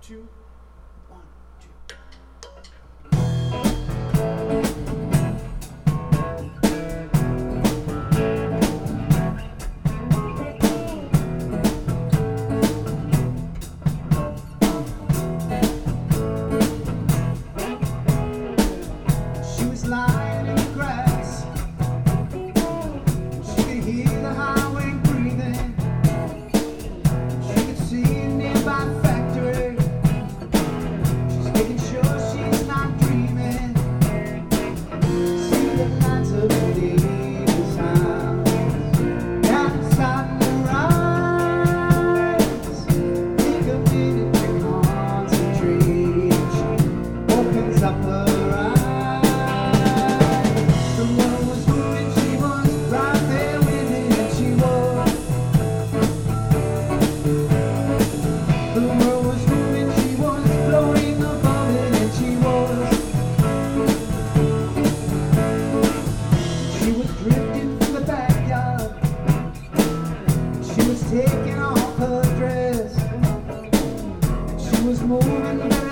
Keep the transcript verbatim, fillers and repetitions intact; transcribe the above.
two, one, two. She was lying in the grass. She could hear the highway breathing. She could see a nearby factory. She's making sure she's not dreaming. See the lights of the neighbor's house. Now it's starting to rise. Take a minute to concentrate. She opens up her eyes. The world was moving, she was right there with it, and she was. The world was moving, she was floating above it, and she was. She was drifting through the backyard. She was taking off her dress. She was moving very